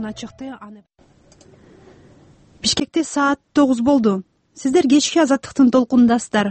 гана чыкты. Бишкекте саат 9 болду. Сиздер кечки азаттыктын толкунундасыздар.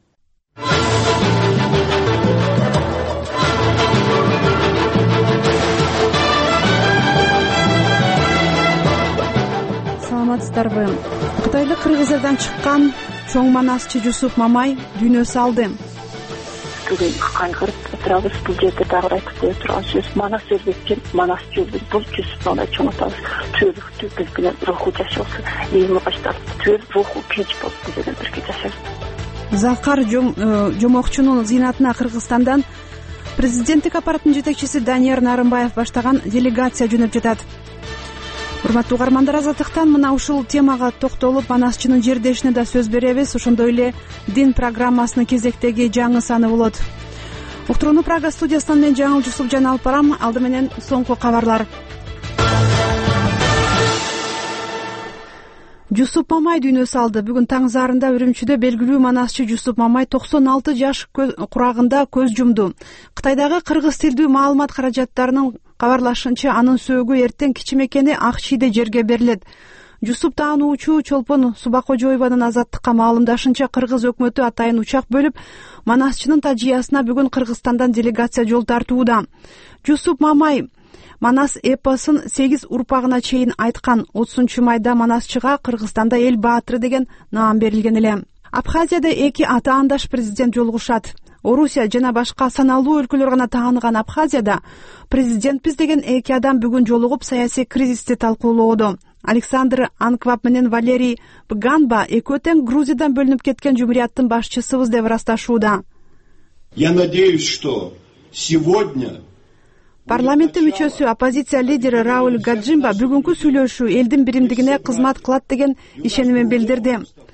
Саламатсыздарбы? Кытайлык кыргыздардан чыккан чоң манасчы Жусуп Мамай дүйнө салды. Бүгүн кайгырып отурабыз. Бул жерде дагы айтып кое турган сөз манас өзбекчен манас жүрдү. Бул Жусуп Мамай чоң атабыз. Түбүктүү биз менен руху жашоосун, эми баштап түбү руху тынч болуп биз менен бирге жашайбыз. Закар Жомокчунун зыйнатына Кыргызстандан президенттик аппараттын жетекчиси Данияр Нарымбаев баштаган делегация жөнөп жатат. Урматтуу угармандар, азаттыктан мына ушул темага токтолуп, манасчынын жердешине да сөз беребиз. Ошондой эле дин программасынын кезектеги жаңы саны болот. Уктурууну Прага студиясынан мен Жаңыл Жусупжан алып барам. Алды менен соңку кабарлар. Жусуп Мамай дүйнө салды. Бүгүн таң зарында Үрүмчүдө белгилүү манасчы Жусуп Мамай 96 жаш курагында көз жумду. Кытайдагы кыргыз тилдүү маалымат каражаттарынын кабарлашынча, анын сөөгү эртең кичимекени Ак Шийде жерге берилет. Жусуп таануучу Чолпон Субакожоеванын азаттыкка маалымдашынча, кыргыз өкмөтү атайын учак бөлүп, манасчынын тажыясына бүгүн Кыргызстандан делегация жол тартууда. Жусуп Мамай Манас эпосун 8 урпагына чейин айткан. 30-майда манасчыга Кыргызстанда эл баатыры деген наам берилген эле. Абхазияда 2 атаандаш президент жолугушат. Орусия жана башка саналуу өлкөлөр гана тааныган Абхазияда президентпиз деген 2 адам бүгүн жолугуп саясий кризисти талкуулоодо. Александр Анквап менен Валерий Пганба экөө тең Грузиядан бөлүнүп кеткен жумурияттын башчысыбыз деп ырасташууда. Я надеюсь, что сегодня парламенттин мүчөсү, оппозиция лидери Рауль Гаджимба бүгүнкү сүйлөшүү элдин биримдигине кызмат кылат деген ишенимин билдирди.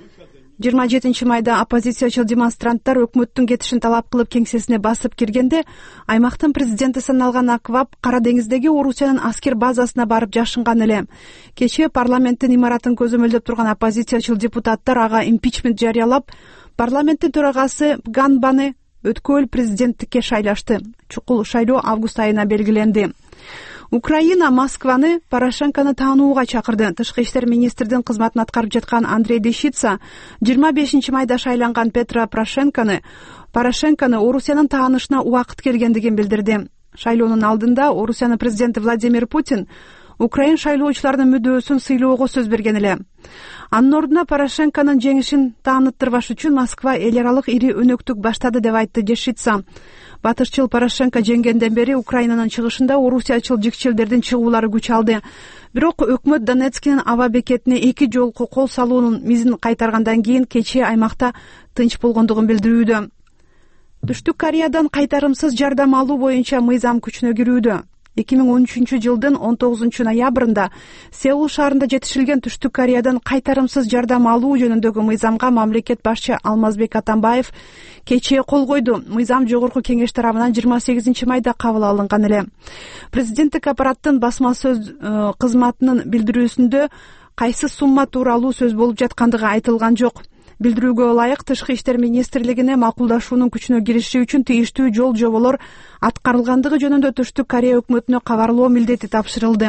27-майда оппозициячыл демонстранттар өкмөттүн кетишин талап кылып кеңсесине басып киргенде, аймактын президенти саналган Аквап Кара деңиздеги Орусиянын аскер базасына барып жашынган эле. Кечээ парламенттин имаратын көзөмөлдөп турган оппозициячыл депутаттар ага импичмент жарыялап, парламенттин төрагасы Ганбаны өткөл президенттикке шайлашты. Чукул шайлоо август айына белгиленди. Украина Москваны Порошенкону таанууга чакырды. Тышкы иштер министрдин кызматын аткарып жаткан Андрей Дещица 25-майда шайланган Петро Порошенкону Орусиянын таанышына убакыт келгендигин билдирди. Шайлоонун алдында Орусиянын президенти Владимир Путин Украин шайлоочуларынын мүдөөсүн сыйлоого сөз берген эле. Анын ордуна Порошенконун жеңишин тааныттырбаш үчүн Москва эл аралык ири өнөктүк баштады деп айтты Дещица. Батышчыл Порошенко жеңгенден бери Украинанын чыгышында орусиячыл жикчилдердин чыгуулары күч алды. Бирок өкмөт Донецкинин аба бекетине 2 жолку кол салуунун мизин кайтаргандан кийин кечээ аймакта тынч болгондугун билдирүүдө. Түштүк Кореядан кайтарымсыз жардам алуу боюнча мыйзам күчүнө кирүүдө. 2013-жылдын 19-ноябрында Сеул шаарында жетишилген Түштүк Кореядан кайтарымсыз жардам алуу жөнүндөгү мыйзамга мамлекет башчы Алмазбек Атамбаев кечээ кол койду. Мыйзам жогорку кеңеш тарабынан 28-майда кабыл алынган эле. Президенттик аппараттын басма сөз кызматынын билдирүүсүндө кайсы сумма тууралуу сөз болуп жаткандыгы айтылган жок. Билдирүүгө ылайык, Тышкы иштер министрлигине макулдашуунун күчүнө кириши үчүн тийиштүү жол жоболор аткарылгандыгы жөнүндө Түштүк Корея өкмөтүнө кабарлоо милдети тапшырылды.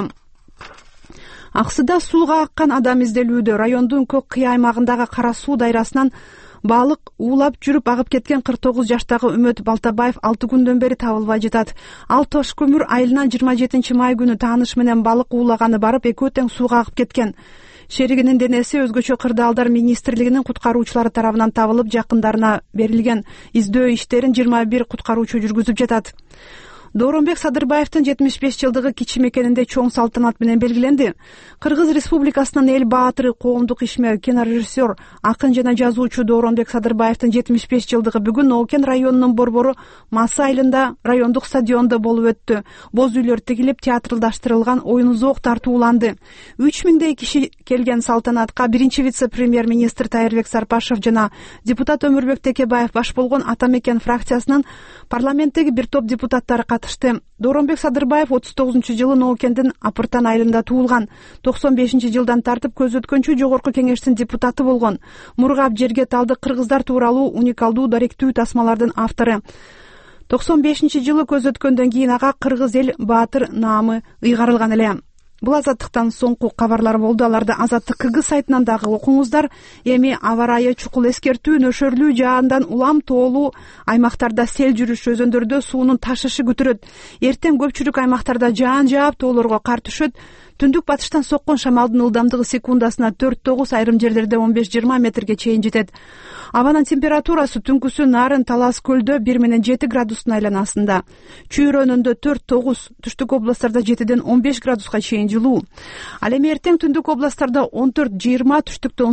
Аксыда сууга аккан адам изделүүдө. Райондун көк кыя аймагындагы Кара суу дайрасынан балык уулап жүрүп агып кеткен 49 жаштагы Үмөт Балтабаев 6 күндөн бери табылбай жатат. Ал Тош көмүр айылынан 27-май күнү тааныш менен балык уулаганы барып экөө тең сууга агып кеткен. Шеригинин денеси өзгөчө кырдаалдар министрлигинин куткаруучулары тарабынан табылып, жакындарына берилген. Издөө иштерин 21 куткаруучу жүргүзүп жатат. Дооронбек Садырбаевдин 75 жылдыгы кичимекенинде чоң салтанат менен белгиленди. Кыргыз Республикасынын эл баатыры, коомдук ишмер, кинорежиссер, акын жана жазуучу Дооронбек Садырбаевдин 75 жылдыгы бүгүн Оокен районунун Борбору Масы айылында райондук стадиондо болуп өттү. Боз үйлөр тигилип, театралдаштырылган оюн зоок тартууланды. 3000 киши келген салтанатка биринчи вице-премьер-министр Тайырбек Сарпашев жана депутат Өмүрбек Текебаев баш болгон Ата Мекен фракциясынын парламенттеги бир топ депутаттары катышты. Дооронбек Садырбаев 39-жылы Ноокендин Апыртан айылында туулган. 95-жылдан тартып көз өткөнчү жогорку кеңештин депутаты болгон. Мургап жерге талды кыргыздар тууралуу уникалдуу даректүү тасмалардын автору. 95-жылы көз өткөндөн кийин ага Кыргыз эл баатыр наамы ыйгарылган эле. Бул Азаттыктан соңку кабарлар болду. Аларды Азаттык Кыргыз сайтынан дагы окуңуздар. Эми аба ырайы чукул эскертүү, нөшөрлүү жаандан улам тоолуу аймактарда сел жүрүшү, өзөндөрдө суунун ташышы күтүрөт. Эртең көпчүлүк аймактарда жаан жаап, тоолорго кар түшөт. Түндүк батыштан соккон шамалдын ылдамдыгы секундасына 4-9, айрым жерлерде 15-20 метрге чейин жетет. Абанын температурасы түнкүсү Нарын Талас көлдө 1 менен 7 градустун айланасында. Чүйрөнүндө 4-9, түштүк областтарда 7ден 15 градуска чейин жылуу. Ал эми эртең түндүк областтарда 14-20, түштүктө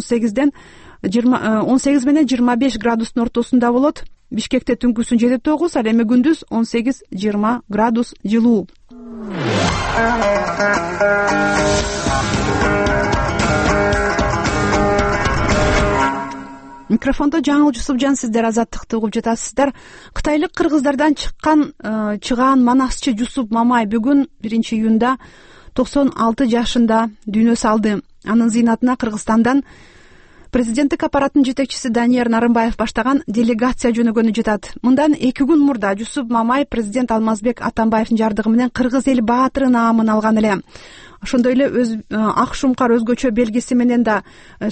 18 менен 25 градустун ортосунда болот. Бишкекте түнкүсүн 7-9, ал эми күндүз 18-20 градус жылуу. Микрофондо Жаңыл Жусупжан, сиздер Азаттыкты угуп жатасыздар. Кытайлык кыргыздардан чыгаан манасчы Жусуп Мамай бүгүн 1-июнда 96 жашында дүйнө салды. Анын зыйнатына Кыргызстандан президенттик аппараттын жетекчиси Данияр Нарымбаев баштаган делегация жөнөгөнү жатат. Мындан 2 күн мурда Жусуп Мамай президент Алмазбек Атамбаевдин жардыгы менен Кыргыз эл баатыры наамын алган эле. Ошондой эле ак шумкар өзгөчө белгиси менен да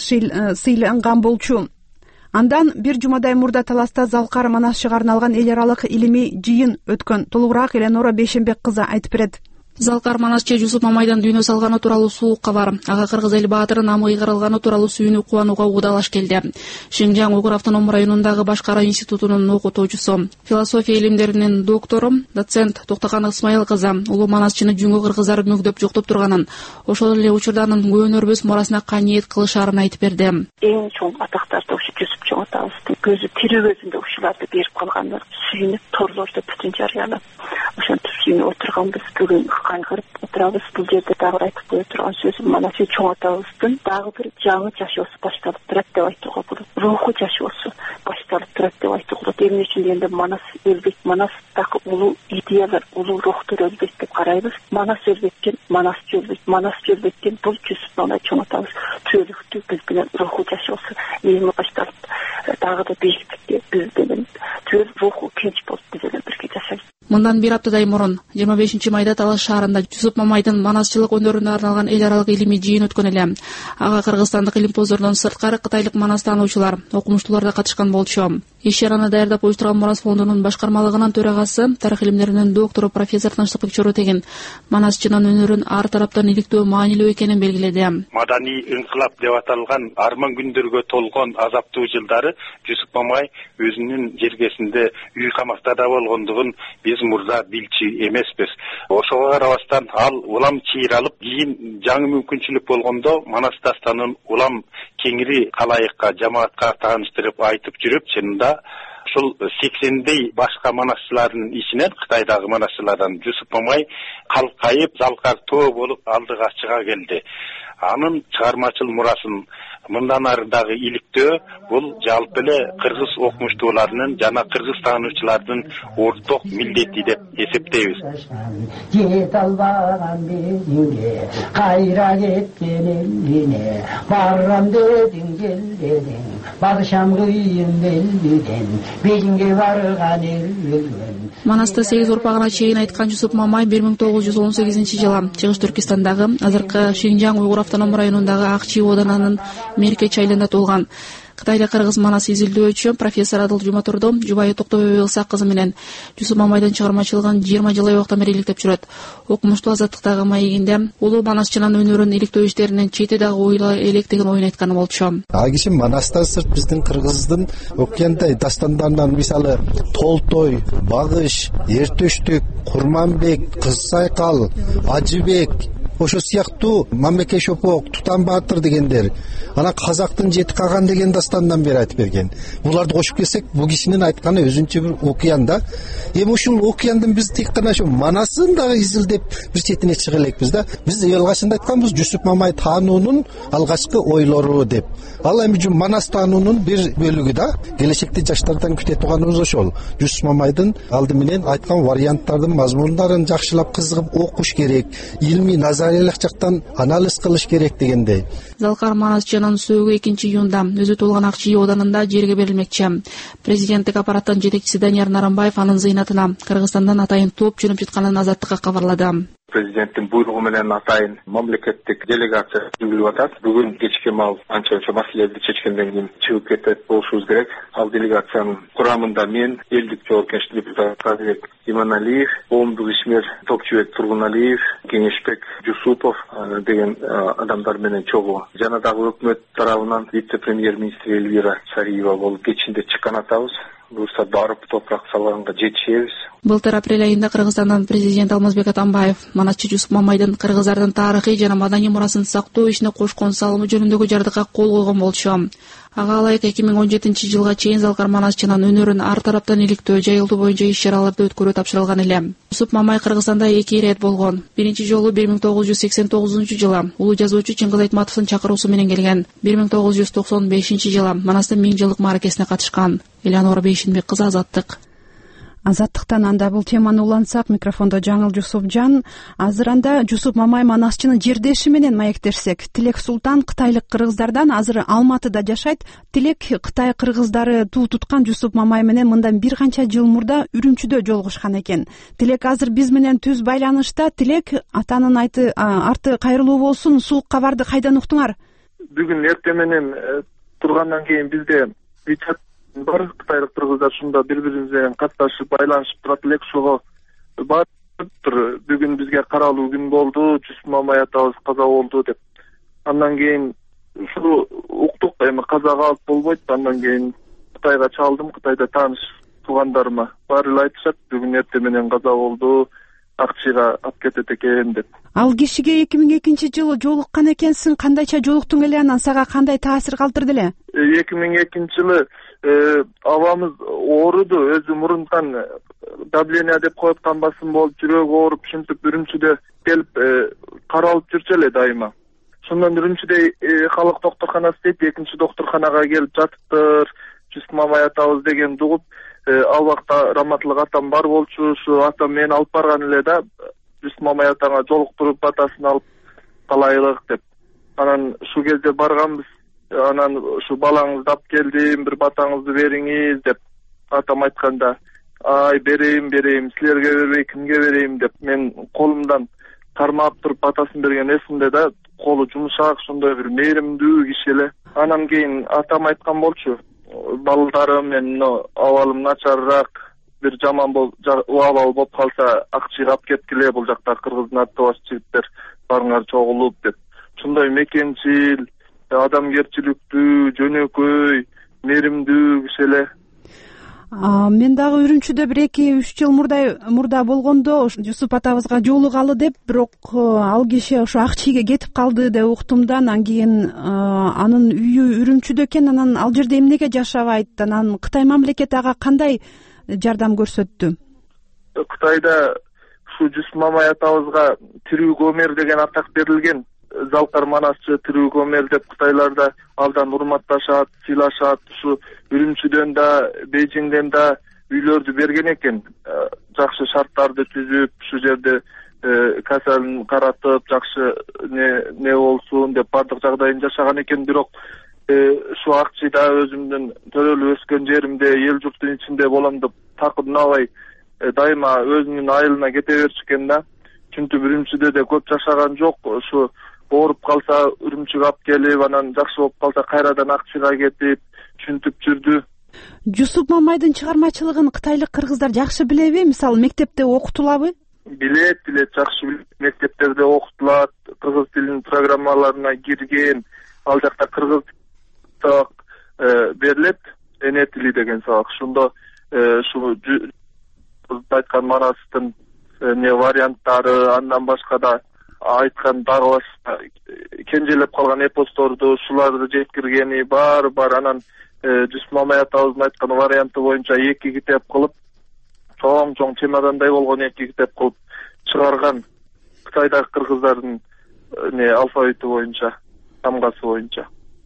сыйланган болчу. Андан бир жумадай мурда Таласта Залкар Манас шыгарына алган эл аралык илимий жыйын өткөн. Толугураак Эленора Бейшенбек кызы айтып берет. Залкар Манасчы Жусуп Мамайдан дүйнө салганы тууралуу суук кабар. Ага Кыргыз эл баатыры намы ыйгарылганы тууралуу сүйүнүп кубанууга угдалаш келди. Шинжаң Уйгур автоном районундагы Башкара институтунун окутуучусу, философия илимдеринин доктору, доцент Токтоган Ысмайыл кызы улуу манасчыны жүнгө кыргыздар мүгдөп жоктоп турганын, ошол эле учурда анын көөнөрбөс мурасына каниет кылышарын айтып берди. Эң чоң атактарды ушу Жусуп чоң атабыздын көзү тирүү көзүндө ушуларды берип калгандар. Сүйүнүп торлордо бүтүн жарыялап, ошентип сүйүнүп отурганбыз. Бүгүн кайгырып отурабыз. Бул жерде дагы айтып кое турган сөзүм, мана сен чоң атабыздын дагы бир жаңы жашоосу башталып турат деп айтууга болот. Руху жашоосу башталып турат деп айтууга болот. Эмне үчүн дегенде Манас өлбөйт, Манастагы улуу идеялар, улуу рухтар өлбөйт деп карайбыз. Манас өлбөйт, Манасчы өлбөйт, Манас өлбөйт. Бул Жусуп Мамай чоң атабыз түбөлүктүү биз менен руху жашоосу эми башталып дагы да бийликте биз менен түбөл руху кенч болуп биз менен бирге жашайбыз. Мындан бир аптадай мурун 25 майда Талас шаарында Жусуп Мамайдын манасчылык өнөрүнө арналган эл аралык илимий жыйын өткөн эле. Ага кыргызстандык илимпоздордон сырткары кытайлык манас таануучулар, окумуштуулар да катышкан болчу. Иш-чараны даярдап уюштурган Мурас фондунун башкармалыгынын төрагасы, тарых илимдеринин доктору профессор Тынчтыкбек Чоротегин манасчынын өнөрүн ар тараптан иликтөө маанилүү экенин белгиледи. Маданий инкылап деп аталган арман күндөргө толгон азаптуу жылдары Жусуп Мамай өзүнүн жергесинде үй камактарда болгондугун биз мурда билчү эмеспиз. Ошого карабастан ал улам чыйралып, кийин жаңы мүмкүнчүлүк болгондо Манас дастанын улам кеңири калайыкка, жамаатка тааныштырып айтып жүрүп, чынында ушул 80дей башка манасчылардын ичинен, Кытайдагы манасчылардан Жусуп Мамай калкайып, залкар тоо болуп алдыга чыга келди. Анын чыгармачыл мурасын мындан ары дагы иликтөө бул жалпы эле кыргыз окумуштууларынын жана кыргыз таануучулардын орток милдети деп эсептейбиз. Жете албаган бетиңе кайра кеткен элине барам дедиң келбедиң барышам кыйын белбеден бетиңге барган элбеден. Манаста 8 урпагына чейин айткан Жусуп Мамай 1918-жылы Чыгыш Түркистандагы, азыркы Шинжаң Уйгур автоном районундагы Акчи одананын Меркеч айылында туулган. Кытайда кыргыз манас изилдөөчү профессор Адыл Жуматурду жубайы Токтобой Белса кызы менен Жусуп Мамайдын чыгармачылыгын 20 жыл убакыттан бери иликтеп жүрөт. Окумуштуу Азаттыктагы маегинде улуу манасчынын өнөрүн иликтөө иштеринен чети дагы ойла элек деген оюн айтканы болчу. А киши манастан сырт биздин кыргыздын окуяндай дастандарынан мисалы Толтой, Багыш, Эртөштүк, Курманбек, Кыз Сайкал, Ажыбек, ошо сыяктуу Мамеке Шопок, Тутан Баатыр дегендер, анан Казактын жети каган деген дастандан бери айтып берген. Буларды кошуп келсек, бул кишинин айтканы өзүнчө бир окуян да. Эми ушул окуяндын биз тек гана ошо манасын дагы изилдеп бир четине чыга элекпиз да. Биз алгачында айтканбыз Жусуп Мамай таануунун алгачкы ойлору деп. Ал эми манас таануунун бир бөлүгү да. Келечекте жаштардан күтө турганыбыз ошол. Жусуп Мамайдын алды менен айткан варианттардын мазмундарын жакшылап кызыгып окуш керек, илмий назариялык жактан анализ кылыш керек дегендей. Залкар манасчынын сөөгү 2-июнда өзү туулган Акчи оданында жерге берилмекчи. Президенттик аппараттын жетекчиси Данияр Нарымбаев анын зыйнатына Кыргызстандан атайын топ жөнөп жатканын Азаттыкка кабарлады. Президенттин буйругу менен атайын мамлекеттик делегация түзүлүп атат. Бүгүн кечке маал анча маселелерди чечкенден кийин чыгып кетет болушубуз керек. Ал делегациянын курамында мен, элдик жоопкерчилик депутаты Казыбек Иманалиев, коомдук ишмер Токчубек Тургуналиев, Кеңешбек Жусупов деген адамдар менен чогуу жана дагы өкмөт тарабынан вице-премьер-министр Эльвира Шариева болуп кечинде чыккан атабыз. Буюрса барып топурак салганга жетишебиз. Былтыр апрель айында Кыргызстандан президент Алмазбек Атамбаев манасчы Жусуп Мамайдын кыргыздардын тарыхый жана маданий мурасын сактоо ишине кошкон салымы жөнүндөгү жардыкка кол койгон болчу. Ага ылайык 2017 жылга чейин Залкар Манасчынын өнөрүн ар тараптан иликтөө, жайылтуу боюнча иш-чараларды өткөрүү тапшырылган эле. Жусуп Мамай Кыргызстанда 2 ирет болгон. Биринчи жолу 1989 жылы улуу жазуучу Чыңгыз Айтматовдун чакыруусу менен келген. 1995 жылы Манастын 1000 жылдык мааракесине катышкан. Элеонора Бейшинбек кызы, Азаттык. Азаттыктан анда бул теманы улантсак, микрофондо Жаңыл Жусупжан. Азыр анда Жусуп Мамай Манасчынын жердеши менен маектешсек, Тилек Султан кытайлык кыргыздардан азыр Алматыда жашайт. Тилек Кытай кыргыздары туу туткан Жусуп Мамай менен мындан бир канча жыл мурда Үрүмчүдө жолугушкан экен. Тилек азыр биз менен түз байланышта. Тилек, атанын арты кайрылуу болсун. Суук кабарды кайдан уктуңар? Бүгүн эртең менен тургандан кийин бизде бар кытайлык кыргыздар ушунда бири-бирибиз менен катташып байланышып турат элек. Ошого барыптыр. Бүгүн бизге каралуу күн болду, Жусуп Мамай атабыз каза болду деп. Андан кийин ушу уктук, эми каза калып болбойт. Андан кийин Кытайга чалдым, Кытайда тааныш туугандарыма баары эле айтышат, бүгүн эртең менен каза болду, Акчыга алып кетет экен деп. Ал кишиге 2002 жылы жолуккан экенсиң. Кандайча жолуктуң эле, анан сага кандай таасир калтырды эле? 2002 жылы абамыз ооруду. Өзү мурунтан давление деп коюпкан басым болуп, жүрөгү ооруп, ушинтип Үрүмчүдө келип каралып жүрчү эле дайыма. Ошондон Үрүмчүдө халык доктурканасы дейт, экинчи доктурканага келип жатыптыр. Жусуп Мамай атабыз деген дугуп, ал убакта раматтылык атам бар болчу. Ушу атам мени алып барган эле да, Жусуп Мамай атаңа жолуктуруп батасын алып калайлык деп. Анан ушул кезде барганбыз. Анан ушу балаңызды алып келдим, бир батаңызды бериңиз деп атам айтканда, ай берейин, силерге бербей кимге берейин деп мен колумдан кармап туруп батасын берген эсимде да, колу жумшак, ошондой бир мээримдүү киши эле. Анан кийин атам айткан болчу, балдарым, менин абалым начарыраак, бир жаман убал болуп калса Акчыга алып кеткиле, бул жакта кыргыздын аттабаш жигиттер барыңар чогулуп деп. Ушундай мекенчил, адамгерчиликтүү, жөнөкөй, мээримдүү киши эле. Мен дагы Үрүмчүдө 1-2-3 жыл мурда болгондо Жусуп атабызга жолугалы деп, бирок ал киши ошо Акчыйга кетип калды деп уктум да. Анан кийин анын үйү Үрүмчүдө экен. Анан ал жерде эмнеге жашабайт? Анан Кытай мамлекети ага кандай жардам көрсөттү? Кытайда ушу Жусуп Мамай атабызга тирүү көмөр деген атак берилген. Залкар Манасчы тирүү көмөр деп кытайларда алдан урматташат, сыйлашат. Ушу Үрүмчүдөн да, Бейжиңден да үйлөрдү берген экен. Жакшы шарттарды түзүп, ушу жерде каселин каратып, жакшы не болсун деп бардык жагдайын жашаган экен. Бирок ушу Акчыда өзүмдүн төрөлүп өскөн жеримде, эл журттун ичинде болом деп такырнабай дайыма өзүнүн айылына кете берчү экен да. Чүнтүп Үрүмчүдө да көп жашаган жок. Ушу ооруп калса Үрүмчүгө алып келип, анан жакшы болуп калса кайрадан Акчыга кетип, чүнтүп жүрдү. Жусуп Мамайдын чыгармачылыгын кытайлык кыргыздар жакшы билеби? Мисалы, мектепте окутулабы? Билет, жакшы билет. Мектептерде окутулат, кыргыз тилинин программаларына кирген. Ал жакта кыргыз сабак берилет, эне тили деген сабак. Ошондо ушу айткан Манастын варианттары, андан башка да айткан дагы башка кенжелеп калган эпосторду, ушуларды жеткиргени бар. Анан Жусуп Мамай атабыздын айткан варианты боюнча 2 китеп кылып, чоң чемодандай болгон 2 китеп кылып чыгарган. Кытайдагы кыргыздардын алфавити боюнча, тамгасы боюнча.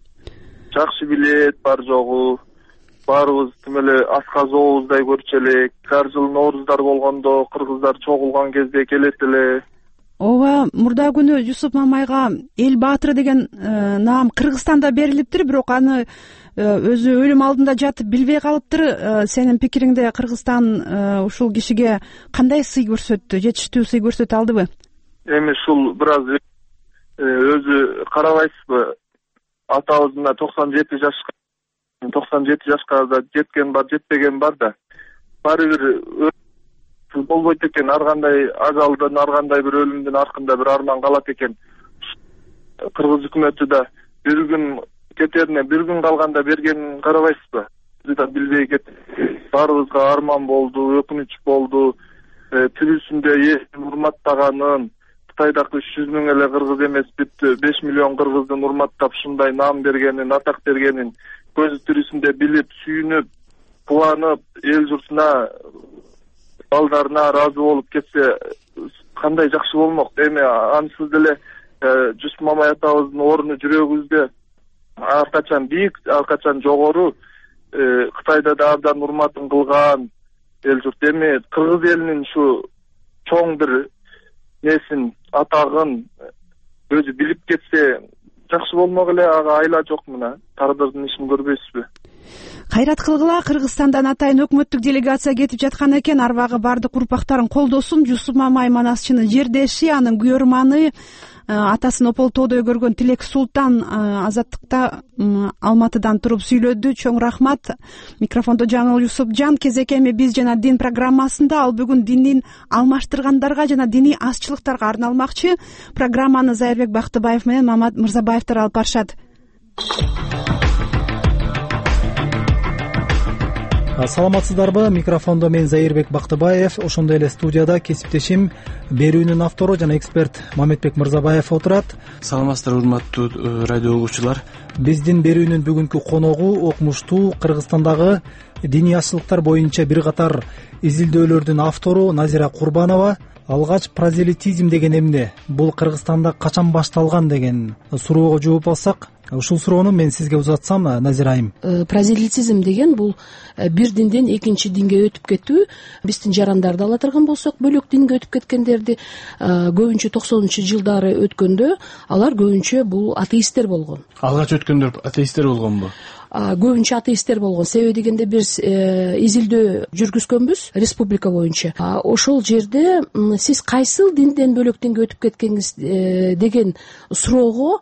Жакшы билет бар жогу. Баарыбыз тим эле асказообуздай көрчү элек. Ар жыл Нооруздар болгондо кыргыздар чогулган кезде келет эле. Ооба, мурда күнү Жусуп Мамайга эл баатыры деген наам Кыргызстанда берилиптир, бирок аны өзү өлүм алдында жатып билбей калыптыр. Сенин пикириңде Кыргызстан ушул кишиге кандай сый көрсөттү, жетиштүү сый көрсөтө алдыбы? эми ушул бир аз өзү карабайсызбы, атабыздын 97 жашка да жеткен бар, жетпеген бар да. Баары бир болбойт экен, ар кандай ажалдын, ар кандай бир өлүмдүн артында бир арман калат экен. Кыргыз өкмөтү да бир күн кетерине бир күн калганда бергенин карабайсызбы? Биз да билбей кетти. Баарыбызга арман болду, өкүнүч болду. Тирүүсүндө элин урматтаганын, Кытайдагы 300 миң эле кыргыз эмес, бүттү 5 миллион кыргыздын урматтап ушундай наам бергенин, атак бергенин көзү тирүүсүндө билип, сүйүнүп, кубанып, эл журтуна, балдарына ыраазы болуп кетсе кандай жакшы болмок. Эми ансыз деле Жусуп Мамай атабыздын орну жүрөгүбүздө ар качан бийик, ар качан жогору. Кытайда да абдан урматын кылган эл журт. Эми кыргыз элинин ушу чоң бир несин, атагын өзү билип кетсе жакшы болмок эле, ага айла жок мына. Тагдырдын ишин көрбөйсүзбү? Кайрат кылгыла, Кыргызстандан атайын өкмөттүк делегация кетип жаткан экен. Арбагы бардык урпактарын колдосун. Жусуп Мамай Манасчынын жердеши, анын күйөрманы, атасын Ополтоодой көргөн Тилек Султан Азаттыкта Алматыдан туруп сүйлөдү. Чоң рахмат. Микрофондо Жаңыл Юсупжан. Кезек эми биз жана дин программасында ал бүгүн динин алмаштыргандарга жана диний азчылыктарга арналмакчы. Программаны Зайырбек Бактыбаев менен Мамат Мырзабаевдер алып барышат. Саламатсыздарбы? Микрофондо мен Зайырбек Бактыбаев, ошондой эле студияда кесиптешим, берүүнүн автору жана эксперт Маматбек Мырзабаев отурат. Саламатсыздар, урматтуу радио угуучулар. Биздин берүүнүн бүгүнкү коногу окумуштуу Кыргызстандагы диний азчылыктар боюнча бир катар изилдөөлөрдүн автору Назира Курбанова. Алгач прозелитизм деген эмне, бул Кыргызстанда качан башталган деген суроого жооп алсак, ушул суроону мен сизге узатсам, Назира айым. Прозелитизм деген бул бир динден экинчи динге өтүп кетүү. Биздин жарандарды ала турган болсок, бөлөк динге өтүп кеткендерди көбүнчө 90-жылдары өткөндө алар көбүнчө бул атеисттер болгон. Алгач өткөндөр атеисттер болгонбу? Көбүнчө атеисттер болгон. Себеби дегенде биз изилдөө жүргүзгөнбүз республика боюнча. Ошол жерде сиз кайсыл динден бөлөк динге өтүп кеткениңиз деген суроого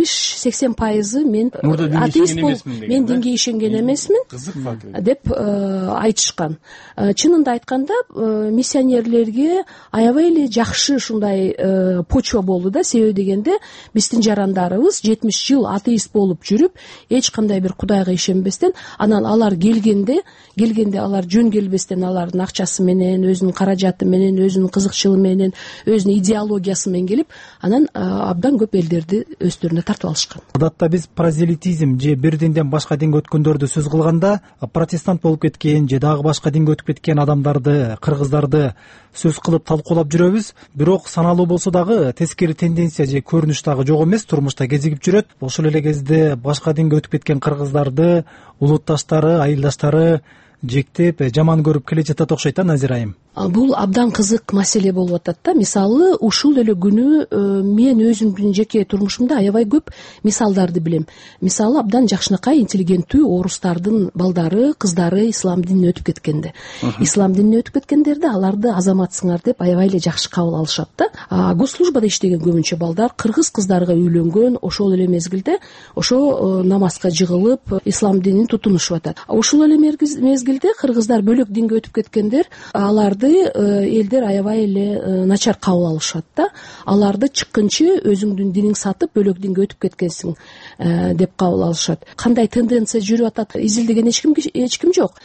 70-80% мен атеист болуп, мен динге ишенген эмесмин деп айтышкан. Чынында айтканда миссионерлерге аябай эле жакшы ушундай почва болду да. Себеби дегенде биздин жарандарыбыз 70 жыл атеист болуп жүрүп, эч кандай бир Кудайга ишенбестен, анан алар келгенде алар жөн келбестен, алардын акчасы менен, өзүнүн каражаты менен, өзүнүн кызыкчылыгы менен, өзүнүн идеологиясы менен келип, анан абдан көп элдерди өздөрүнө тартып алышкан. Адатта биз прозелитизм же бир динден башка динге өткөндөрдү сөз кылганда протестант болуп кеткен же дагы башка динге өтүп кеткен адамдарды, кыргыздарды сөз кылып талкуулап жүрөбүз. Бирок саналуу болсо дагы тескери тенденция же көрүнүш дагы жок эмес, турмушта кезигип жүрөт. Ошол эле кезде башка динге өтүп кеткен кыргыздарды улутташтары, айылдаштары жектеп, жаман көрүп келе жатат окшойт, Назира айым. Бул абдан кызык маселе болуп атат да. Мисалы, ушул эле күнү мен өзүмдүн жеке турмушумда аябай көп мисалдарды билем. Мисалы, абдан жакшынакай интеллигенттүү орустардын балдары, кыздары ислам динине өтүп кеткенде. Ислам динине өтүп кеткендерде аларды азаматсыңар деп аябай эле жакшы кабыл алышат да. Госслужбада иштеген көбүнчө балдар кыргыз кыздарга үйлөнгөн, ошол эле мезгилде ошо намазга жыгылып, ислам динин тутунушуп атат. Ошол эле мезгилде кыргыздар бөлөк динге өтүп кеткендер, аларды элдер аябай эле начар кабыл алышат да. Аларды чыккынчы өзүңдүн диниң сатып бөлөк динге өтүп кеткенсиң деп кабыл алышат. Кандай тенденция жүрүп атат изилдеген эч ким жок.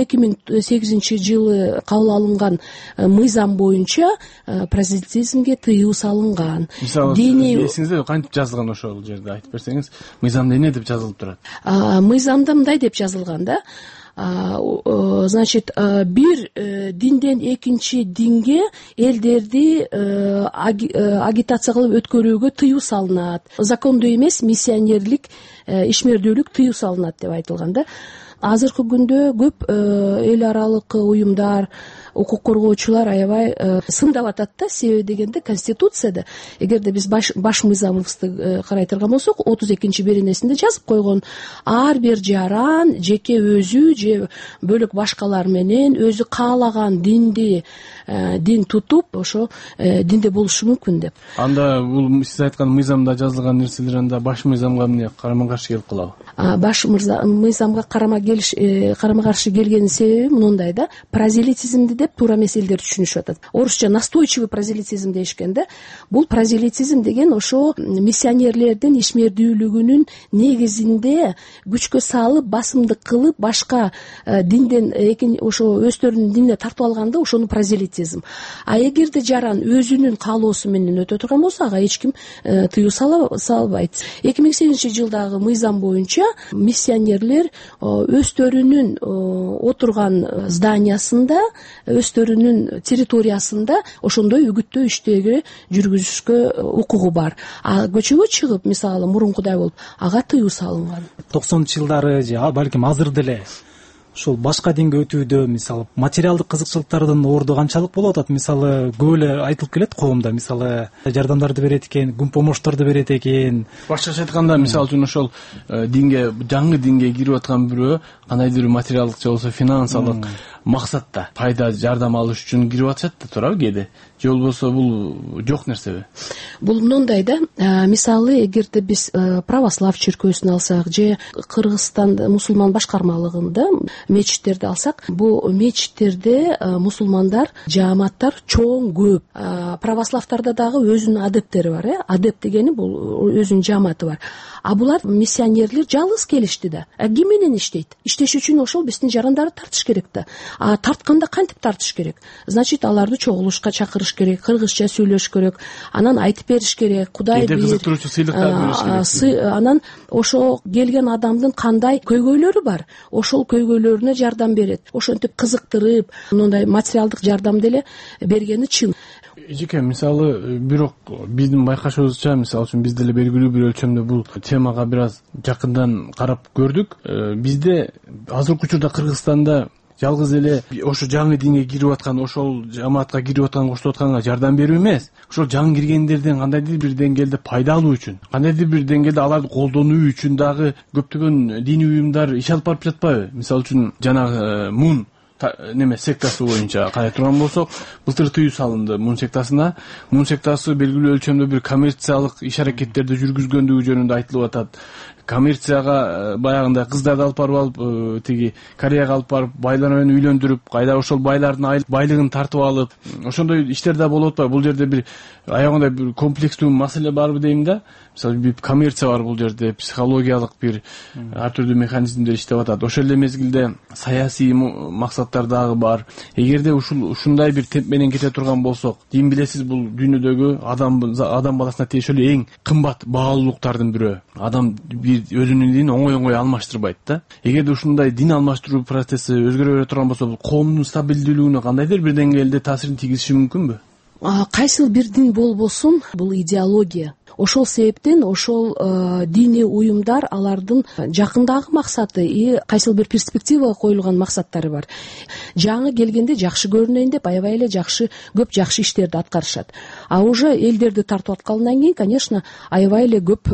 2008-жылы кабыл алынган мыйзам боюнча прозелитизмге тыюу салынган. Диний эсиңизде кантип жазылган ошол жерде айтып берсеңиз, мыйзамда эмне деп жазылып турат? Мыйзамда мындай деп жазылган да. Значит, бир динден экинчи динге элдерди агитация кылып өткөрүүгө тыюу салынат. Закондуу эмес миссионерлик ишмердүүлүк тыюу салынат деп айтылган да. азыркы күндө көп эл аралык уюмдар, укук коргоочулар аябай сындап атат да. Себеби дегенде конституцияда эгерде биз баш мыйзамыбызды карай турган болсок 32-беренесинде жазып койгон, ар бир жаран жеке өзү же бөлөк башкалар менен өзү каалаган дин тутуп ошо динде болушу мүмкүн деп. Анда бул сиз айткан мыйзамда жазылган нерселер анда баш мыйзамга эмне карама каршы келип калабы? Баш мыйзамга карама каршы келгенин себеби мындай да, прозелитизмди деп туура эмес элдер түшүнүшүп атат. Орусча настойчивый прозелитизм дейишкен да. Бул прозелитизм деген ошо миссионерлердин ишмердүүлүгүнүн негизинде күчкө салып, басымдык кылып, башка динден ошо өздөрүнүн динине тартып алганда ошону прозелитизм. А эгерде жаран өзүнүн каалоосу менен өтө турган болсо, ага эч ким тыюу сала албайт. 2008-жылдагы мыйзам боюнча миссионерлер өздөрүнүн отурган зданиясында, өздөрүнүн территориясында ошондой үгүттөө иштеги жүргүзүшкө укугу бар. А көчөгө чыгып, мисалы мурункудай болуп, ага тыюу салынган. 90-жылдары же балким азыр деле ушул башка динге өтүүдө мисалы материалдык кызыкчылыктардын орду канчалык болуп атат? Мисалы көп эле айтылып келет коомдо, мисалы жардамдарды берет экен, күн помошторду берет экен. Башкача айтканда, мисалы үчүн ошол динге, жаңы динге кирип аткан бирөө кандайдыр материалдык же болбосо финансалык максатта пайда жардам алыш үчүн кирип атышат да турабы кээде? Же болбосо бул жок нерсеби? Бул мындай да, мисалы эгерде биз православ чиркөөсүн алсак же Кыргызстанда мусулман башкармалыгында мечиттерди алсак, бул мечиттерде мусулмандар, жааматтар чоң көп. Православтарда дагы өзүнүн адептери бар, адепт дегени бул өзүнүн жааматы бар. А булар миссионерлер жалгыз келишти да. Ким менен иштейт? Иштеш үчүн ошол биздин жарандарды тартыш керек да. А тартканда кантип тартыш керек? Значит, аларды чогулушка чакырыш керек, кыргызча сүйлөш керек, анан айтып бериш керек, Кудай бир кызыктыруучу сыйлыктар бериш керек. Анан ошо келген адамдын кандай көйгөйлөрү бар, ошол көйгөйлөрүнө жардам берет. Ошентип кызыктырып, мындай материалдык жардам деле бергени чын. Эжеке, мисалы, бирок биздин байкашыбызча, мисалы үчүн биз деле белгилүү бир өлчөмдө бул темага бир аз жакындан карап көрдүк. Бизде азыркы учурда Кыргызстанда жалгыз эле ошо жаңы динге кирип аткан, ошол жамаатка кирип аткан, коштоп атканга жардам берүү эмес, ошол жаңы киргендерден кандайдыр бир деңгээлде пайда алуу үчүн, кандайдыр бир деңгээлде аларды колдонуу үчүн дагы көптөгөн диний уюмдар иш алып барып жатпайбы? Мисалы үчүн жанагы мун сектасы боюнча карай турган болсок, былтыр тыюу салынды мун сектасына. Мун сектасы белгилүү өлчөмдө бир коммерциялык иш аракеттерди жүргүзгөндүгү жөнүндө айтылып атат. Коммерцияга баягындай кыздарды алып барып алып, тиги Кореяга алып барып, байлар менен үйлөндүрүп, кайда ошол байлардын байлыгын тартып алып, ошондой иштер да болуп атпайбы? Бул жерде бир аягында бир комплекстүү маселе барбы дейм да. Мисалы, бир коммерция бар бул жерде, психологиялык бир ар түрдүү механизмдер иштеп атат. Ошол эле мезгилде саясий максаттар дагы бар. Эгерде ушундай бир темп менен кете турган болсок, дин билесиз, бул дүйнөдөгү адам баласына тиешелүү эң кымбат баалуулуктардын бирөө. Адам өзүнүн динин оңой алмаштырбайт да. Эгерде ушундай дин алмаштыруу процесси өзгөрө бере турган болсо, бул коомдун стабилдүүлүгүнө кандайдыр бир деңгээлде таасирин тийгизиши мүмкүнбү? Кайсыл бир дин болбосун, бул идеология. Ошол себептен ошол диний уюмдар алардын жакындагы максаты кайсыл бир перспективага коюлган максаттары бар. Жаңы келгенде жакшы көрүнөйүн деп аябай эле көп жакшы иштерди аткарышат. А уже элдерди тартып аткандан кийин, конечно, аябай эле көп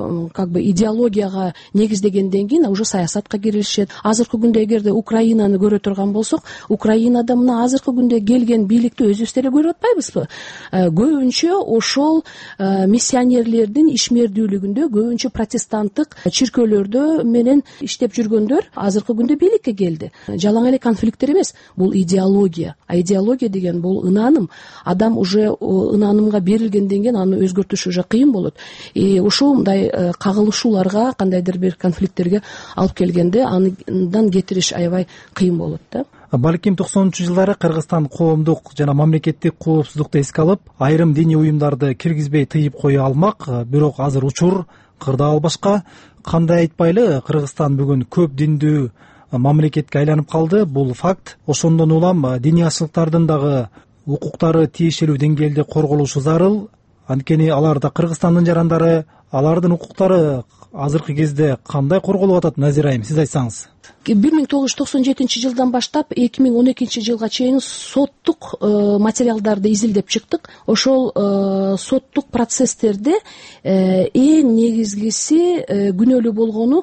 идеологияга негиздегенден кийин уже саясатка киришет. Азыркы күндө эгерде Украинаны көрө турган болсок, Украинада мына азыркы күндө келген бийликти өзүбүз деле көрүп атпайбызбы? Көбүнчө ошол миссионерлердин ишмердүүлүгүндө, көбүнчө протестанттык чиркөөлөрдө менен иштеп жүргөндөр азыркы күндө бийликке келди. Жалаң эле конфликттер эмес, бул идеология. А идеология деген бул ынаным. Адам уже ынанымга берилгенден кийин аны өзгөртүш уже кыйын болот. Ушундай кагылышууларга, кандайдыр бир конфликттерге алып келгенде андан кетириш аябай кыйын болот да. Балким 90-жылдары Кыргызстан коомдук жана мамлекеттик коопсуздукту эске алып, айрым диний уюмдарды киргизбей тыйып кое алмак, бирок азыр учур кырдаал башка. Кандай айтпайлы, Кыргызстан бүгүн көп диндүү мамлекетке айланып калды. Бул факт. Ошондон улам диний ашыктардын дагы укуктары тиешелүү деңгээлде корголушу зарыл. Анткени аларда Кыргызстандын жарандары, алардын укуктары азыркы кезде кандай корголуп атат, Назира айым, сиз айтсаңыз? 1997 жылдан баштап 2012 жылга чейин соттук материалдарды изилдеп чыктык. Ошол соттук процесстерде эң негизгиси күнөөлүү болгону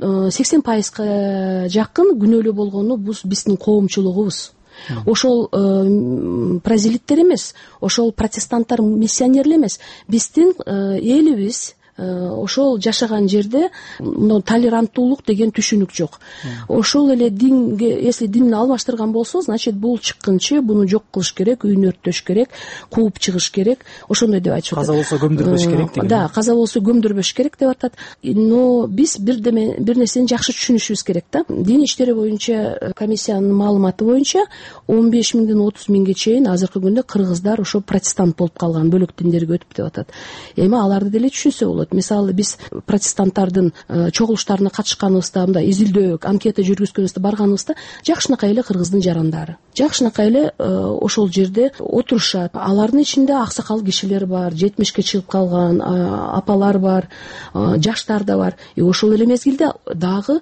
80% жакын күнөөлүү болгону биздин коомчулугубуз. Ошол прозелиттер эмес, ошол протестанттар, миссионерлер эмес, биздин элибиз ошол жашаган жерде толеранттуулук деген түшүнүк жок. Ошол эле динге, если динни алмаштырган болсо, значит бул чыккынчы буну жок кылыш керек, үйүнө өрттөш керек, кууп чыгыш керек. Ошондой деп айтышат. Каза болсо көмдүрбөш керек деген. Да, каза болсо көмдүрбөш керек деп атат. Но биз бир нерсени жакшы түшүнүшүбүз керек да. Дин иштери боюнча комиссиянын маалыматы боюнча 15 миңден 30 миңге чейин азыркы күндө кыргыздар ошо протестант болуп калган, бөлөк диндерге өтүп деп атат. Эми аларды деле түшүнсө болот. Мисалы биз протестанттардын чогулуштарына катышканыбызда, мындай изилдөө, анкета жүргүзгөнүбүздө барганыбызда жакшынакай эле кыргыздын жарандары. Жакшынакай эле ошол жерде отурушат. Алардын ичинде аксакал кишилер бар, 70ке чыгып калган апалар бар, жаштар да бар. Ошол эле мезгилде дагы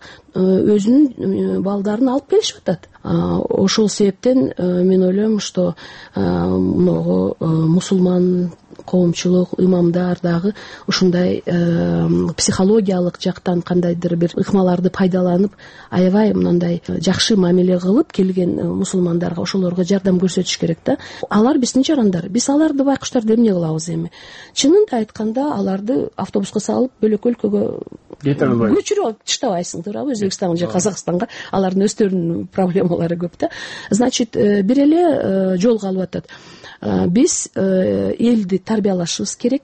өзүнүн балдарын алып келишип атат. Ошол себептен мен ойлойм, что могу мусулман коомчулук, имамдар дагы ушундай психологиялык жактан кандайдыр бир ыкмаларды пайдаланып, аябай мындай жакшы мамиле кылып келген мусулмандарга, ошолорго жардам көрсөтүш керек да. Алар биздин жарандар. Биз аларды байкуштарды эмне кылабыз эми? Чынында айтканда, аларды автобуска салып бөлөк өлкөгө көчүрүп алып таштабайсың, туурабы? Өзбекстанга же Казакстанга. Алардын өздөрүнүн проблемалары көп да. Значит, бир эле жолго алып атат. Биз элди тарбиялашыбыз керек,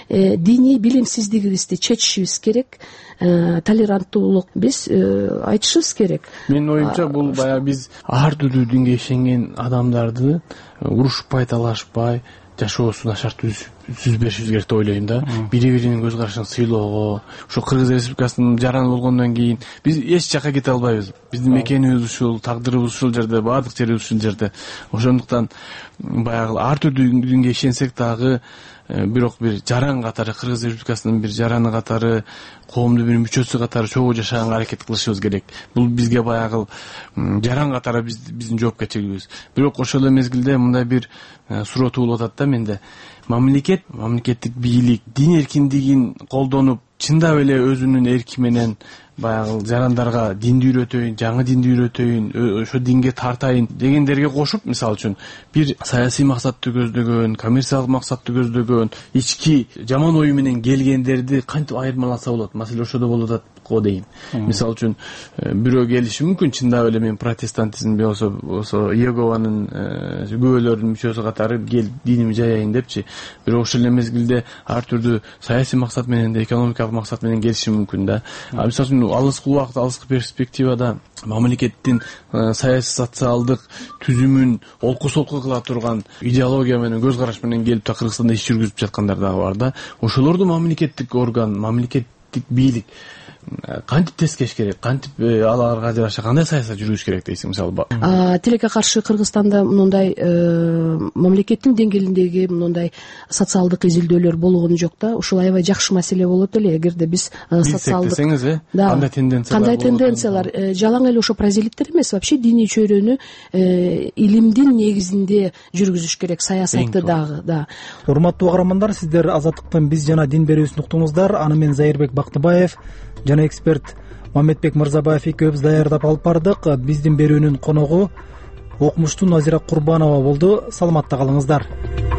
диний билимсиздигибизди чечишибиз керек, толеранттуулук биз айтышыбыз керек. Менин оюмча, бул баягы биз ар түрдүү динге ишенген адамдарды урушпай, талашпай, жашоосун начар түзбешибиз керек деп ойлойм да. Бири-биринин көз карашын сыйлоого, ошо Кыргыз Республикасынын жараны болгондон кийин биз эч жакка кете албайбыз. Биздин мекенибиз ушул, тагдырыбыз ушул жерде, баардык жерибиз ушул жерде. Ошондуктан баягы ар түрдүү динге ишенсек дагы, бирок бир жаран катары, Кыргыз Республикасынын бир жараны катары, коомдун бир мүчөсү катары чогуу жашаганга аракет кылышыбыз керек. Бул бизге баягы жаран катары биздин жоопкерчилигибиз. Бирок ошол эле мезгилде мындай бир суроо туулуп атат да менде. Мамлекеттик бийлик дин эркиндигин колдонуп, чындап эле өзүнүн эрки менен баягы жарандарга динди үйрөтөйүн, жаңы динди үйрөтөйүн, ошо динге тартайын дегендерге кошуп, мисалы үчүн бир саясий максатты көздөгөн, коммерциялык максатты көздөгөн, ички жаман ою менен келгендерди кантип айырмаласа болот? Маселе ошодо болуп атат го дейм. Мисалы үчүн бирөө келиши мүмкүн, чындап эле мен протестантизмди болсо Иегованын күбөлөрүнүн мүчөсү катары кел динимди жаяйын депчи. Бирок ошол эле мезгилде ар түрдүү саясий максат менен да, экономикалык максат менен келиши мүмкүн да. Мисалы үчүн алыскы убакыт, алыскы перспективада мамлекеттин саясий социалдык түзүмүн олку-солку кыла турган идеология менен, көз караш менен келип та Кыргызстанда иш жүргүзүп жаткандар дагы бар да. Ошолорду мамлекеттик орган, мамлекеттик бийлик кантип тескеш керек, кантип аларга жараша кандай саясат жүргүзүш керек дейсиң, мисалы? Тилекке каршы Кыргызстанда мындай мамлекеттин деңгээлиндеги мындай социалдык изилдөөлөр болгон жок да. Ушул аябай жакшы маселе болот эле, эгерде биз социалдык десеңиз, кандай тенденциялар жалаң эле ошо прозелиттер эмес, вообще диний чөйрөнү илимдин негизинде жүргүзүш керек, саясатты дагы, да. Урматтуу каармандар, сиздер Азаттыктын биз жана дин берүүсүн уктуңуздар. Аны мен Зайырбек Бактыбаев жана эксперт Мамедбек Мырзабаев экөөбүз даярдап алып бардык. Биздин берүүнүн коногу окумуштуу Назира Курбанова болду. Саламатта калыңыздар.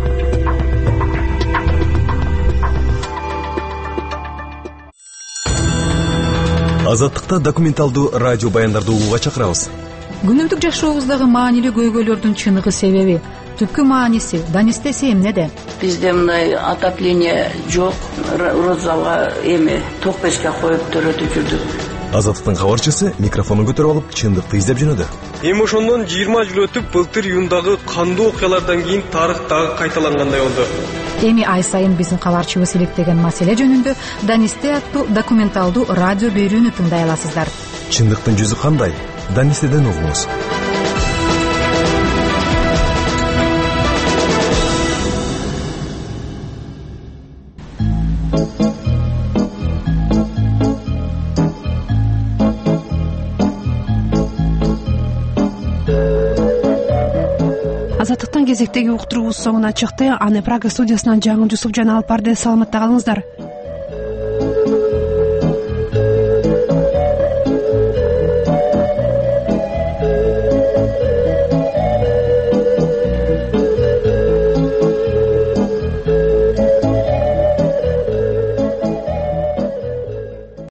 Азаттыкта документалдуу радио баяндарды угууга чакырабыз. Күнүмдүк жашообуздагы маанилүү көйгөйлөрдүн чыныгы себеби, түпкү мааниси, данистеси эмнеде? Бизде мындай отопление жок, розалга эми ток печке коюп төрөтүп жүрдүк. Азаттыктын кабарчысы микрофонун көтөрүп алып, чындыкты издеп жөнөдү. Эми ошондон 20 жыл өтүп, былтыр июндагы кандуу окуялардан кийин тарых дагы кайталангандай болду. Эми ай сайын биздин кабарчыбыз иликтеген маселе жөнүндө Данисте аттуу документалдуу радио берүүнү тыңдай аласыздар. Чындыктын жүзү кандай? Данистеден угуңуз. кезектеги уктуруубуз соңуна чыкты. Аны Прага студиясынан Жаңы Жусупжан алып барды. Саламатта калыңыздар.